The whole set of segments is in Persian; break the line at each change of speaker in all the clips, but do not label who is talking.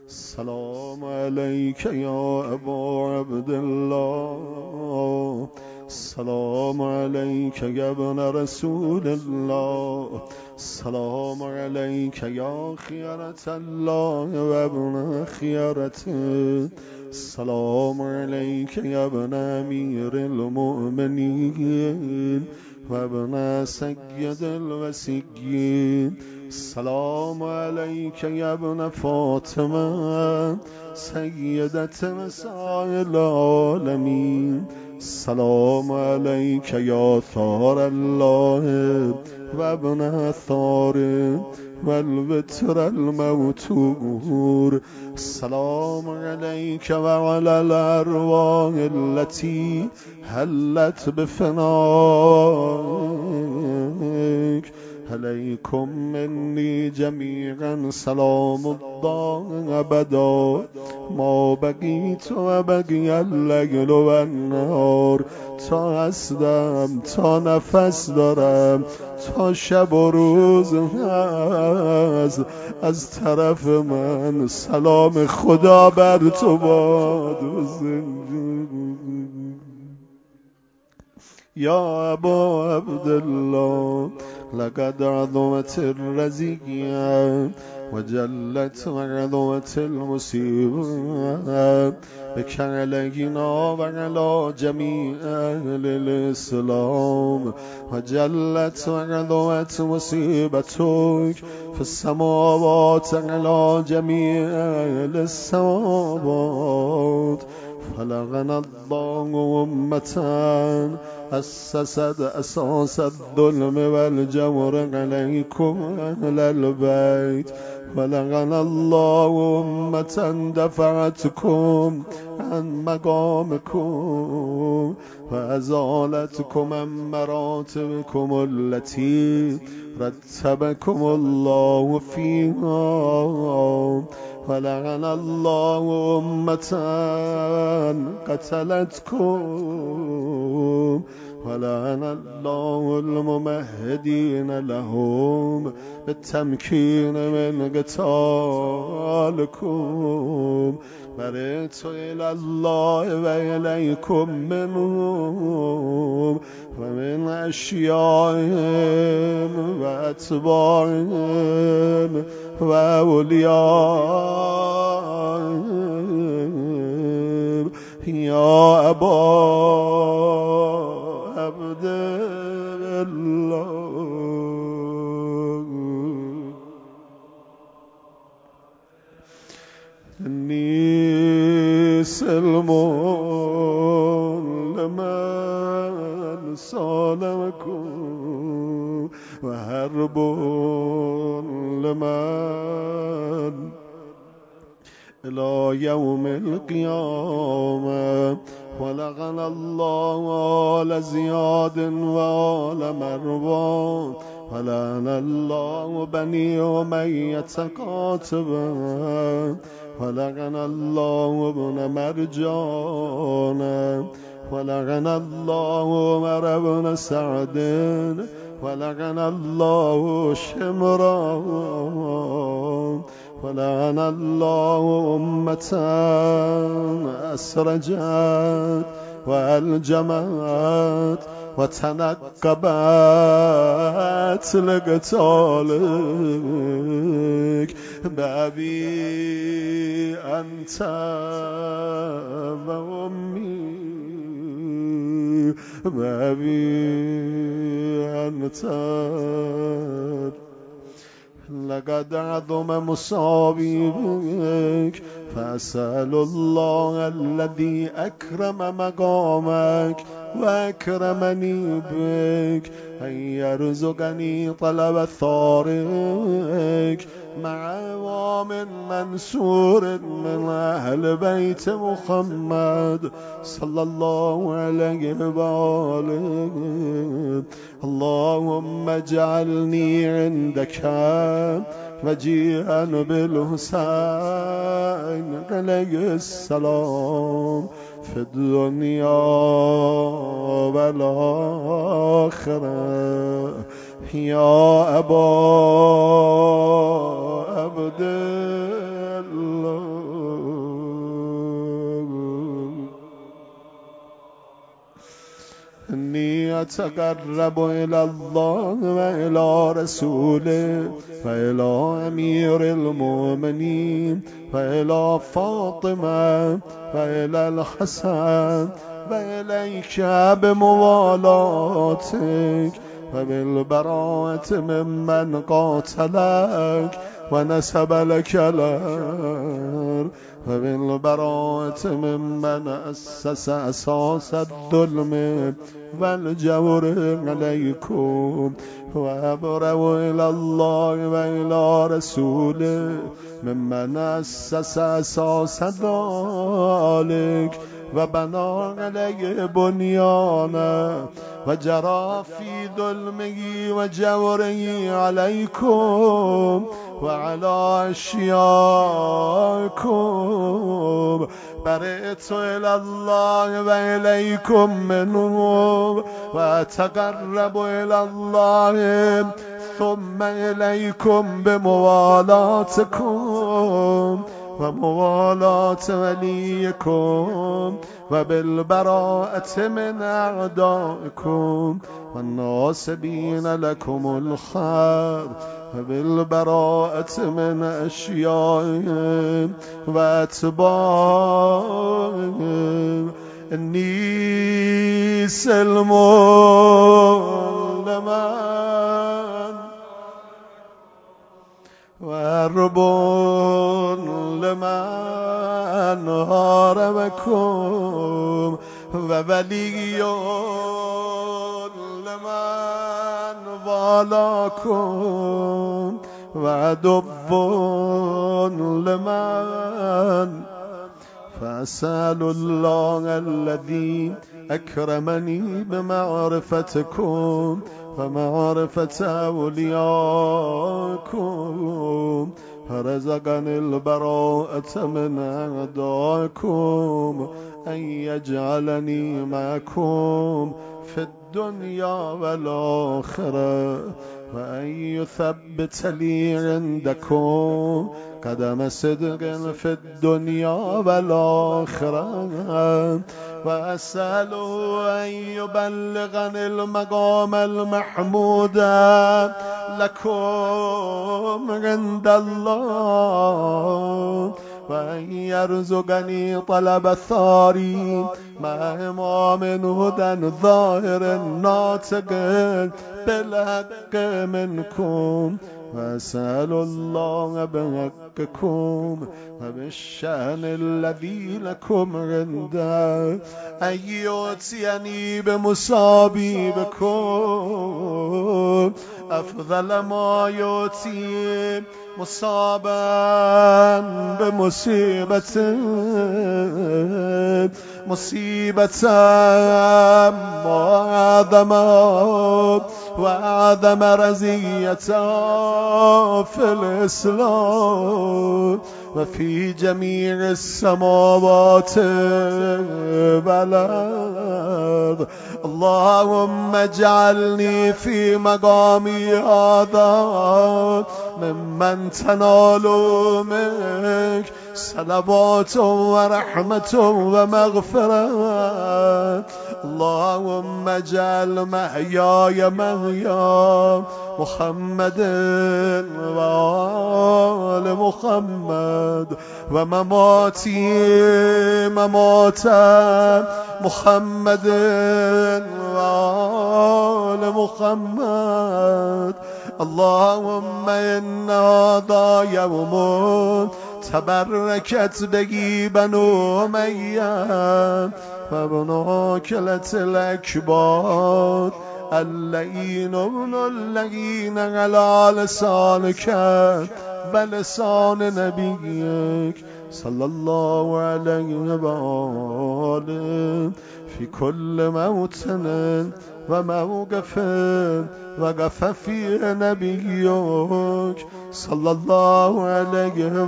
السلام عليك يا أبا عبد الله. السلام عليك يا ابن رسول الله. السلام عليك يا خيرة الله وابن خيرته. السلام عليك يا ابن أمير المؤمنين وابن سيد الوسيين. السلام عليك يا ابن فاطمة سيدة نساء العالمين. السلام عليك يا ثار الله وابن ثار والوتر الموتور. السلام عليك وعلى الأرواح التي هلت بفنائك. عليكم مني جميعا سلام الله أبدا ما بقيت وبقي الليل والنهار. تا هستم، تا نفس دارم، تا شب و روز هست، از طرف من سلام خدا بر تو باد. يا أبا عبد الله لقد عظمت الرزية وجلت عظمت المصيبة بك علينا وعلى جميع أهل الإسلام. وجلت عظمت مصيبتك في السماوات على جميع أهل السماوات. فلعن الله أمة أسست أساس الظلم والجور عليكم أهل البيت. ولعن الله أمة دفعتكم عن مقامكم وأزالتكم عن مراتبكم التي رتبكم الله فيها. ولعن الله أمة قتلتكم. ولعن الله الممهدين لهم بالتمكين من قتالكم. برئت إلى الله وإليكم منهم ومن أشيائهم وأتباعهم وأوليائهم. يا أبا عبد الله إني سلم لمن سالمكم وهرب لمن إلى يوم القيامة. ولعن الله آل زياد وآل مروان. ولعن الله بني أمية قاتبا. ولعن الله ابن مرجان. ولعن الله عمر بن سعد. ولعن الله شمران. ولعن الله أمة أسرجت وألجمت وتنقبت لقتالك بأبي أنت وأمي. بأبي أنت. لقد عظم مصابي بك فأسأل الله الذي أكرم مقامك وأكرمني بك أن يرزقني طلب ثارك مع عوام منصور من أهل بيت محمد صلى الله عليه وآله. اللهم اجعلني عندك وجيها بالحسين عليه السلام في الدنيا والآخرة. يا أبا عبد الله أتقرب إلى الله وإلى رسوله وإلى أمير المؤمنين وإلى فاطمة وإلى الحسن وإليك بموالاتك وبالبراءة ممن قاتلك ونسب لك الأرض وبالبراءة ممن أسس أساس الظلم والجور عليكم وأبرأ إلى الله وإلى رسوله ممن أسس أساس ذلك وبنى عليه بنيانا وجرى في ظلمه وجوره عليكم وعلى أشياءكم برئت إلى الله وإليكم منهم وأتقرب إلى الله ثم إليكم بموالاتكم وموالاة وليكم وبالبراءة من أعدائكم والناصبين لكم الخير وبالبراءة من أشيائهم وأتباعهم إني سلم لمن وأرب لمن هاربكم وولي لمن والاكم وعدو لمن فأسأل الله الذي أكرمني بمعرفتكم ومعرفة أولياءكم فرزقني البراءة من أعدائكم أن يجعلني معكم في الدنيا والآخرة وأن يثبت لي عندكم قدم صدق في الدنيا والآخرة وأسأله أن يبلغني المقام المحمود لكم عند الله وأن يرزقني طلب الثاري مع إمام هدى ظاهر ناطق بالحق منكم وأسأل الله بحقكم وبالشأن الذي لكم عنده أن يؤتيني بمصابي بكم أفضل ما يؤتي مصابا مصيبة وأعظم رزية في الإسلام وفي جميع السماوات والأرض. اللهم اجعلني في مقامي هذا ممن تنال منك صلوات ورحمة ومغفرة. اللهم اجعل محياي محيا محمد وآل محمد ومماتي ممات محمد وآل محمد. اللهم إن هذا يوم تبركت به بنو أمية فابن كلة الأكباد اللئين ابن اللئين على لسانك بلسان نبيك صلى الله عليه وآله في كل موطن وموقف وقف فيه نبيك صلى الله عليه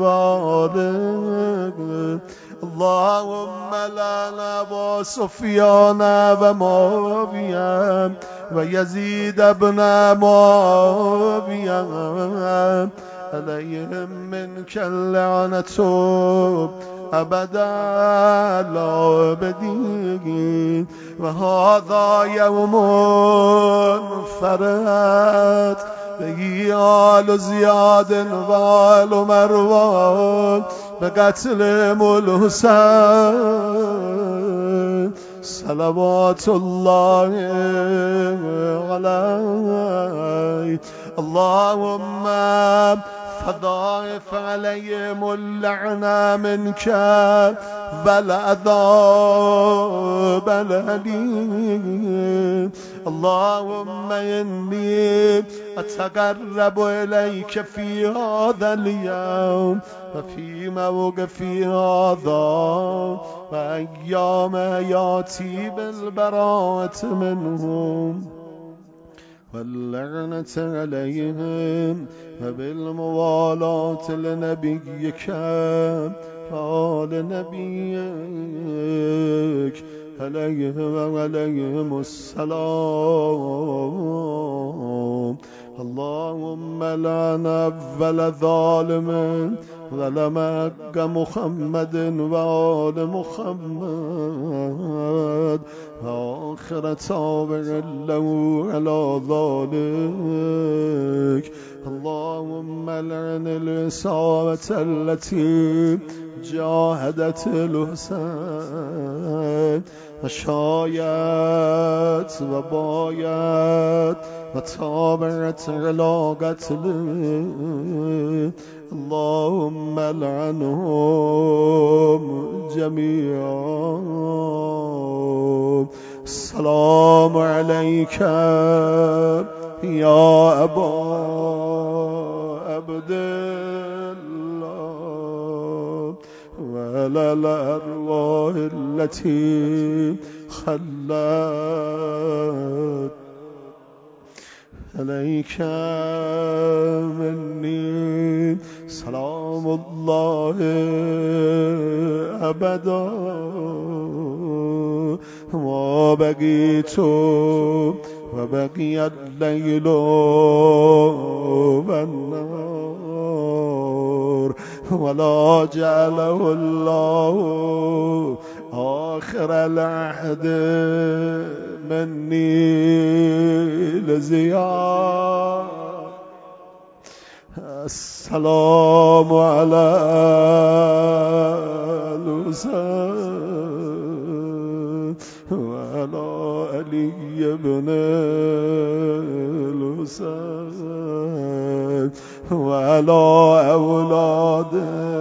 وآله. اللهم لعن أبا سفيان ومعاوية ويزيد بن معاوية عليهم منك اللعنة أبدا الآبدين وهذا يوم فرت به آل زياد وآل مروان بقتل الحسين صلوات الله عليه اللهم فضاعف عليهم اللعنة منك والعذاب الأليم اللهم إني أتقرب إليك في هذا اليوم وفي موقفي هذا وأيام ياتي بالبراءة منهم واللعنة عليهم وبالموالاة لنبيك وآل نبيك عليهم وعليهم السلام اللهم لعن أول ظالم ظلم حق محمد وآل محمد وآخر تابع له على ذلك اللهم لعن الإصابة التي جاهدت الحسين وشايت وبايت وتابعت على قتله اللهم لعنهم جميعا السلام عليك يا أبا عبد الله وعلى الأرواح التي خلت عليك مني سلام الله أبدا ما بقيت وبقي الليل والنهار ولا جعله الله آخر العهد مني لزياد السلام على الحسين وعلى علي بن الحسين وعلى أولاد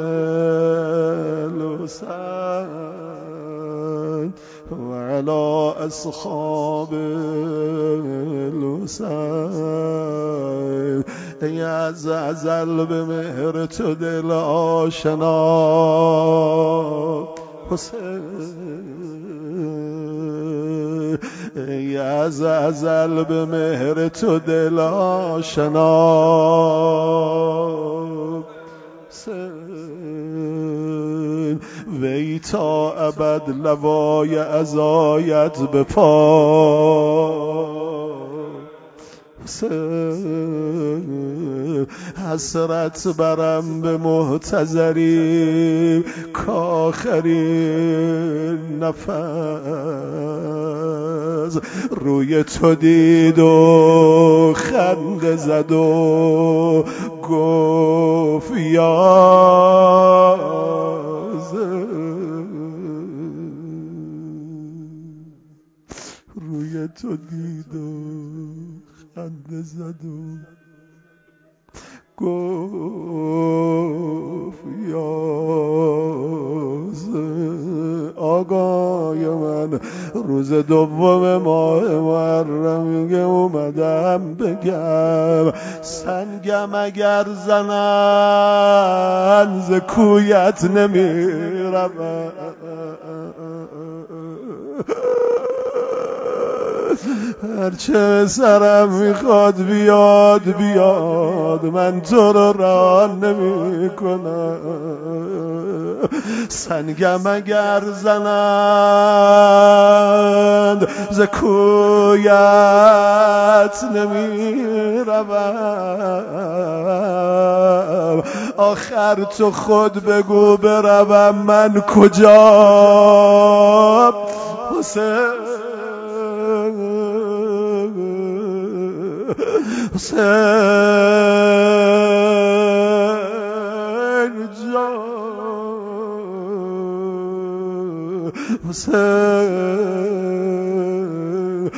الحسين وعلى أصحاب الحسين يا زعزل بمهر تدل آشنا حسين يا زعزل بمهر تدل آشنا حسین وی تا ابد لوای عزایت بپا حسرت برم به محتضری کآخرین نفس روی تو دید و خنده زد و گفت روی تو دید و خنده زد و گفت آقای من روز دوم ماه محرم میگه اومدم بگم سنگم اگر زنن ز کویت نمیرم هرچه سرم میخواد بیاد من تو رو راه نمی کنم سنگم اگر زنند ز کویت نمی روم آخر تو خود بگو بروم من کجا حسین حسین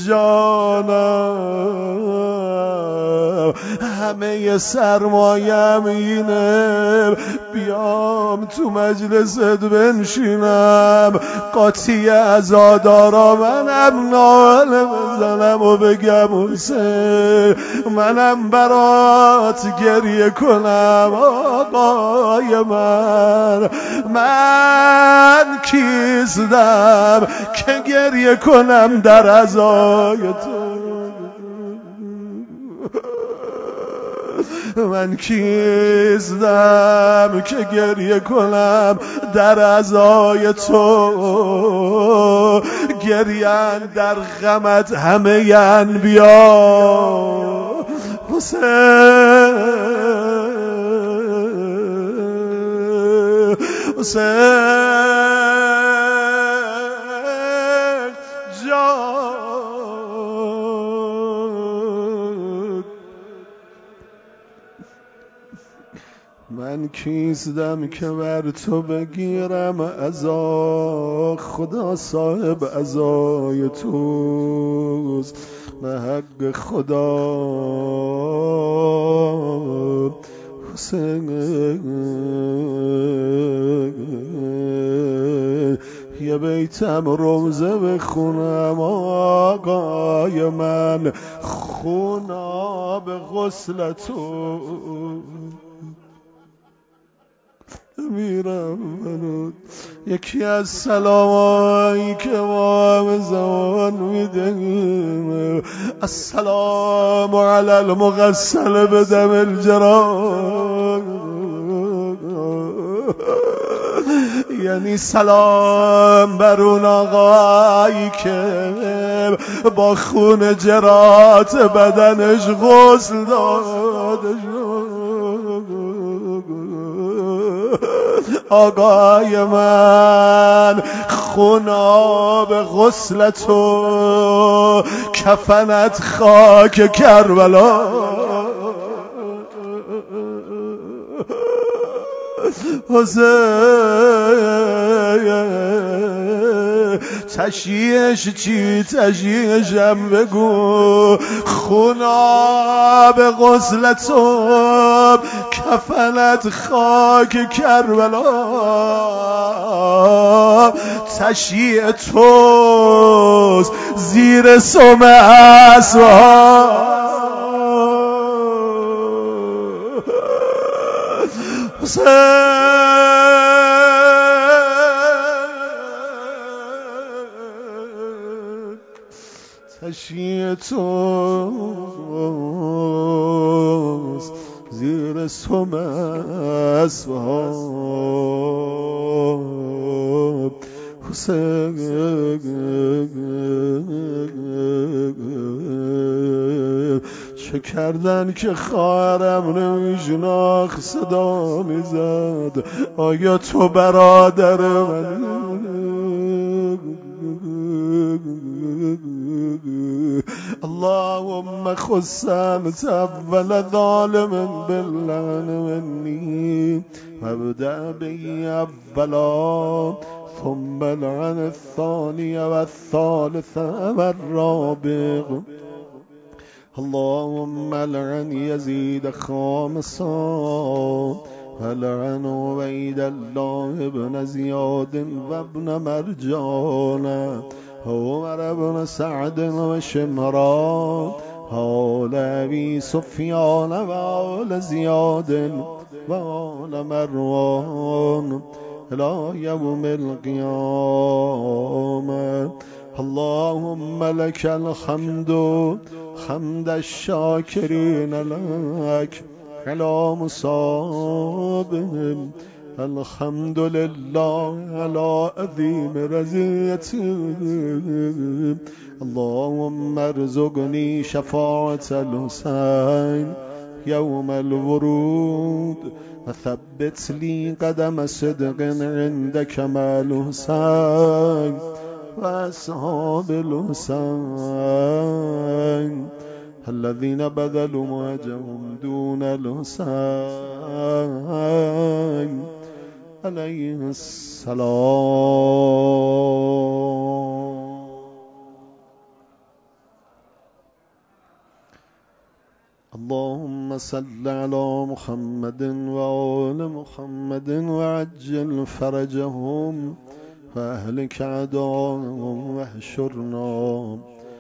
جانم همه سرمایم اینه بیام تو مجلست بنشینم قاطی عزادارا منم ناله بزنم و بگم حسین منم برات گریه کنم آقای من کیستم که گریه کنم در عزای تو من کیستم که گریه کنم در عزای تو گریان در غمت همه انبیا حسین من کیستم که بر تو بگیرم عزا خدا صاحب عزای توست به حق خدا حسین یه بیتم روزه بخونم آقای من خوناب غسل تو میرم منو یکی از سلامایی که ما هم زمان میدهیم السلام علی المغسل بدم الجراد یعنی سلام بر اون آقایی که با خون جرات بدنش غسل داده آقای من خوناب غسل تو کفنت خاک کربلا حسین تشییش چی تشییشم بگو خوناب غسل تو کفنت خاک کربلا تشییع توست زیر سم اسبها تشییع توست زیر سم اسبها حسین چه کردن که خواهرم نمیشناخت صدا میزد آیا تو برادر من اللهم خص انت اول ظالم باللعن مني وابدأ بي اولا ثم لعن الثاني والثالث والرابع اللهم لعن يزيد خامسا ولعن عبيد الله بن زياد وابن مرجان عمر بن سعد وشمران آل أبي سفيان وآل زياد وآل مروان إلى يوم القيامة اللهم لك الحمد حمد الشاكرين لك على مصابهم الحمد لله على عظيم رزيتهم اللهم ارزقني شفاعة الحسين يوم الورود وثبت لي قدم صدق عندك مع الحسين وأصحاب الحسين الذين بذلوا مهجهم دون الحسين عليه السلام. اللهم صل على محمد وآل محمد وعجل فرجهم وأهلك أعداءهم واحشرنا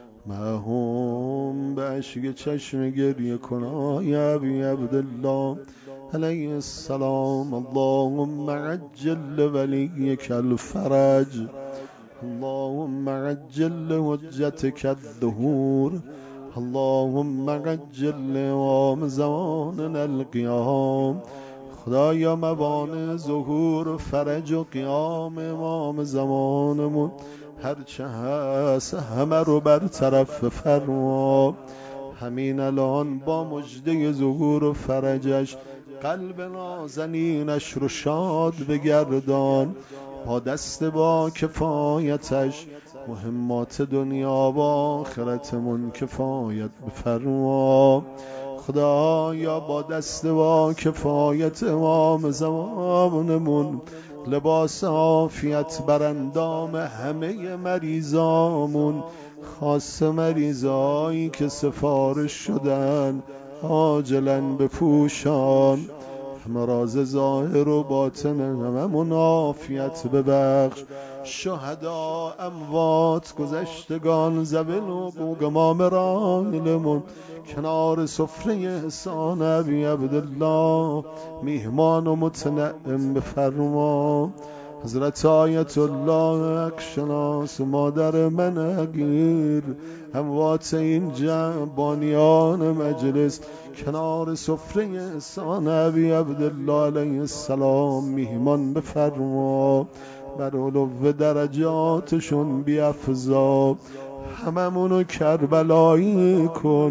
معهم بعشق چشم گریه کنای ابی عبدالله علیه السلام. اللهم عجل لوليك الفرج، اللهم عجل لحجتك الظهور، اللهم عجل لإمام زماننا القیام. خدایا موانع ظهور و فرج و قیام امام زمانمون هرچه هست همه رو برطرف فرما. همین الان با مژده ظهور و فرجش قلب نازنینش رو شاد بگردان، با دست با کفایتش مهمات دنیا و آخرتمون کفایت بفرما. خدایا با دست با کفایت امام زمانمون لباس عافیت بر اندام همه مریضامون، خاص مریضایی که سفارش شدن عاجلاً بپوشان. امراض ظاهر و باطن هممون عافیت ببخش. شهدا، اموات، گذشتگان، زبل و بوگ مامرانمون کنار سفره احسان ابی عبدالله میهمان و متنعم بفرما. حضرت آیت الله حق‌شناس مادر منگیر، اموات این جمع بانیان مجلس کنار سفره احسان ابی عبدالله علیه السلام میهمان بفرما. بر علو درجاتشون بیفزا، هممونو کربلایی کن.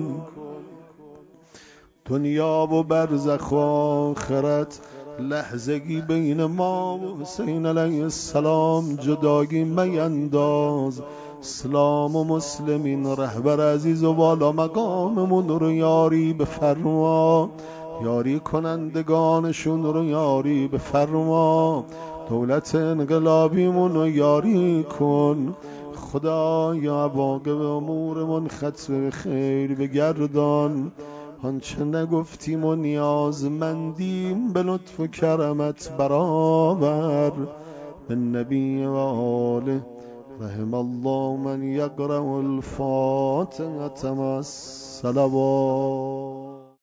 دنیا و برزخ و آخرت لحظگی بین ما و حسین علیه السلام جداگی مینداز. اسلام و مسلمین رهبر عزیز و بالا مقاممون رو یاری بفرما، یاری کنندگانشون رو یاری بفرما. دولت انقلابیمون رو یاری کن. خدایا عواقب امورمون ختم خیر بگردان. آنچه نگفتیم و نیازمندیم به لطف و کرمت برآور. به نبی و آله رحم الله من یقرأ الفاتحة مع الصلوات.